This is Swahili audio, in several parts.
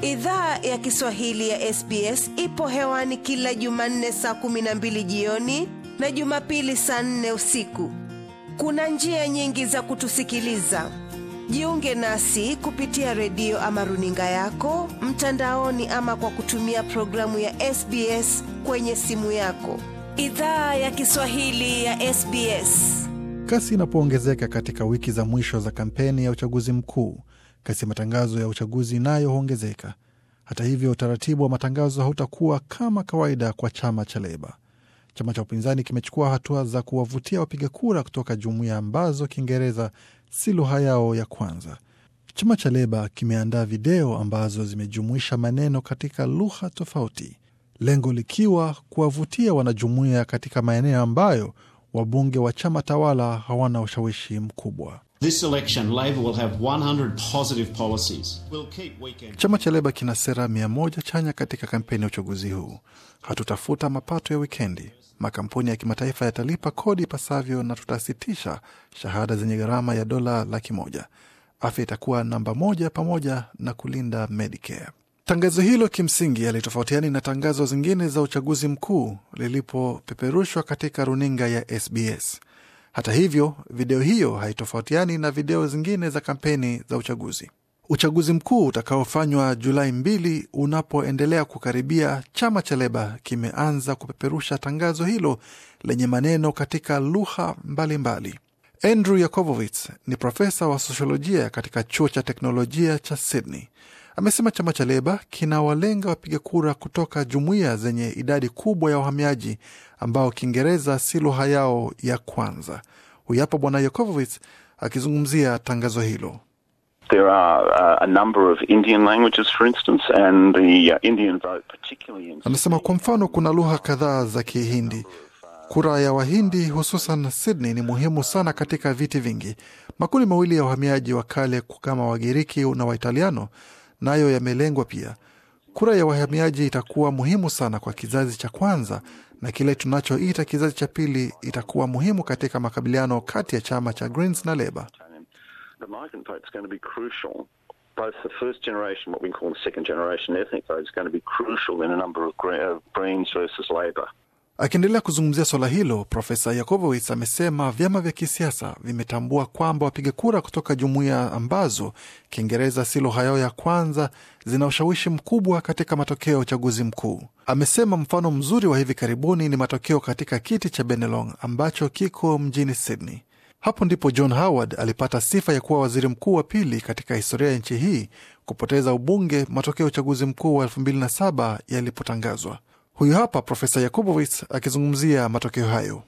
Idhaa ya Kiswahili ya SBS ipo hewani kila Jumanne saa 12 jioni na Jumapili saa 4 usiku. Kuna njia nyingi za kutusikiliza. Jiunge nasi kupitia redio ama runinga yako, mtandaoni ama kwa kutumia programu ya SBS kwenye simu yako. Idhaa ya Kiswahili ya SBS. Kasi inapoongezeka katika wiki za mwisho za kampeni ya uchaguzi mkuu, kasi matangazo ya uchaguzi nayo huongezeka. Hata hivyo, utaratibu wa matangazo hautakuwa kama kawaida kwa chama cha Leba. Chama cha upinzani kimechukua hatua za kuwavutia wapiga kura kutoka jumuiya ambazo Kiingereza si lugha yao ya kwanza. Chama cha Leba kimeandaa video ambazo zimejumuisha maneno katika lugha tofauti, lengo likiwa kuwavutia wanajumuiya katika maeneo ambayo wabunge wa chama tawala hawana ushawishi mkubwa. This election, Labor will have 100 positive policies. We'll keep weekend. Chama cha Leba kina sera 100 chanya katika kampeni ya uchaguzi huu. Hatutafuta mapato ya wikendi. Makampuni ya kimataifa yatalipa kodi pasavyo na tutasitisha shahada zenye gharama ya $100,000. Afya itakuwa namba 1 pamoja na kulinda Medicare. Tangazo hilo kimsingi yalitofautiana na tangazo zingine za uchaguzi mkuu lilipopeperushwa katika runinga ya SBS. Hata hivyo, video hiyo haitofautiani na video zingine za kampeni za uchaguzi. Uchaguzi mkuu utakaofanywa Julai 2 unapoendelea kukaribia, chama cha Leba kimeanza kupeperusha tangazo hilo lenye maneno katika lugha mbalimbali. Andrew Yakovovitz ni profesa wa sosiolojia katika chuo cha teknolojia cha Sydney. Amesema chama cha Leba kinawalenga wapiga kura kutoka jumuiya zenye idadi kubwa ya wahamiaji ambao Kiingereza si lugha yao ya kwanza. Huyu hapa Bwana Yakovovitz akizungumzia tangazo hilo. There are a number of Indian languages, for instance, and the Indian vote particularly. Anasema kwa mfano kuna lugha kadhaa za Kihindi. Kura ya Wahindi hususan Sydney ni muhimu sana katika viti vingi. Makundi mawili ya wahamiaji wa kale kama Wagiriki na Waitaliano nayo yamelengwa pia. Kura ya wahamiaji itakuwa muhimu sana kwa kizazi cha kwanza, na kile tunachoita kizazi cha pili itakuwa muhimu katika makabiliano kati ya chama cha Greens na Labour. The migrant vote is going to be crucial. Both the first generation, what we call the second generation ethnic vote, is going to be crucial in a number of Greens versus Labour. Akiendelea kuzungumzia swala hilo, Profesa Yakovovitz amesema vyama vya kisiasa vimetambua kwamba wapiga kura kutoka jumuiya ambazo Kiingereza si lugha yao ya kwanza zina ushawishi mkubwa katika matokeo ya uchaguzi mkuu. Amesema mfano mzuri wa hivi karibuni ni matokeo katika kiti cha Bennelong ambacho kiko mjini Sydney. Hapo ndipo John Howard alipata sifa ya kuwa waziri mkuu wa pili katika historia ya nchi hii kupoteza ubunge matokeo ya uchaguzi mkuu wa 2007 yalipotangazwa. Huyu hapa Profesa Yakovovitz akizungumzia matokeo hayo.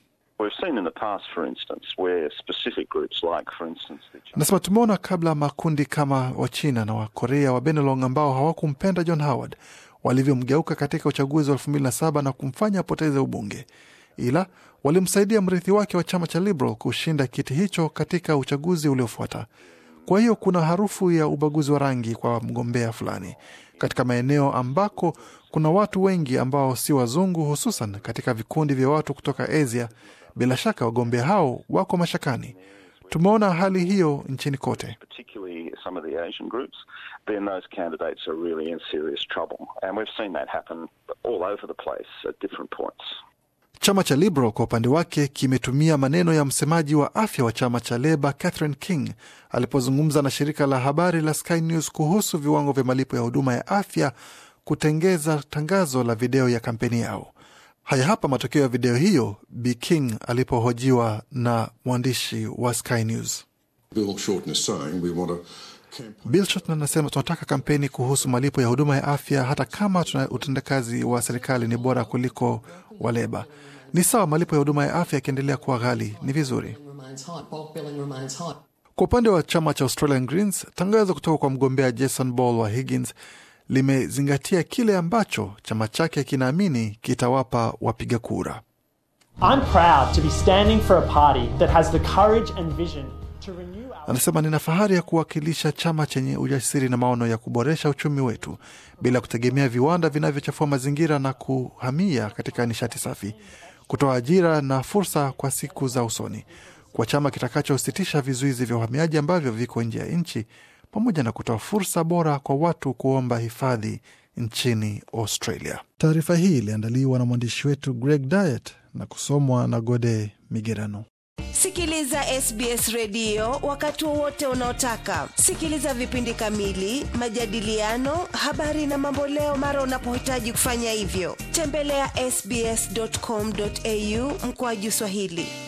Nasema tumeona kabla makundi kama wa China na wa Korea wa Bennelong ambao hawakumpenda John Howard walivyomgeuka katika uchaguzi wa 2007 na kumfanya apoteze ubunge, ila walimsaidia mrithi wake wa chama cha Liberal kushinda kiti hicho katika uchaguzi uliofuata. Kwa hiyo kuna harufu ya ubaguzi wa rangi kwa mgombea fulani katika maeneo ambako kuna watu wengi ambao si wazungu, hususan katika vikundi vya watu kutoka Asia. Bila shaka wagombea hao wako mashakani. Tumeona hali hiyo nchini kote. Chama cha Liberal kwa upande wake kimetumia maneno ya msemaji wa afya wa chama cha Labour Catherine King alipozungumza na shirika la habari la Sky News kuhusu viwango vya malipo ya huduma ya afya kutengeza tangazo la video ya kampeni yao. Haya hapa matokeo ya video hiyo, Bi King alipohojiwa na mwandishi wa Sky News. Bill Shorten anasema tunataka kampeni kuhusu malipo ya huduma ya afya hata kama utendakazi wa serikali ni bora kuliko wa Labour. Ni sawa malipo ya huduma ya afya yakiendelea kuwa ghali, ni vizuri. Kwa upande wa chama cha Australian Greens, tangazo kutoka kwa mgombea Jason Ball wa Higgins limezingatia kile ambacho chama chake kinaamini kitawapa wapiga kura. I'm proud to be standing for a party that has the courage and vision to renew our... Anasema nina fahari ya kuwakilisha chama chenye ujasiri na maono ya kuboresha uchumi wetu bila kutegemea viwanda vinavyochafua mazingira na kuhamia katika nishati safi, kutoa ajira na fursa kwa siku za usoni, kwa chama kitakachositisha vizuizi vya uhamiaji ambavyo viko nje ya nchi pamoja na kutoa fursa bora kwa watu kuomba hifadhi nchini Australia. Taarifa hii iliandaliwa na mwandishi wetu Greg Diet na kusomwa na Gode Migerano. Sikiliza SBS Radio wakati wowote unaotaka. Sikiliza vipindi kamili, majadiliano, habari na mamboleo mara unapohitaji kufanya hivyo. Tembelea sbs.com.au/Swahili.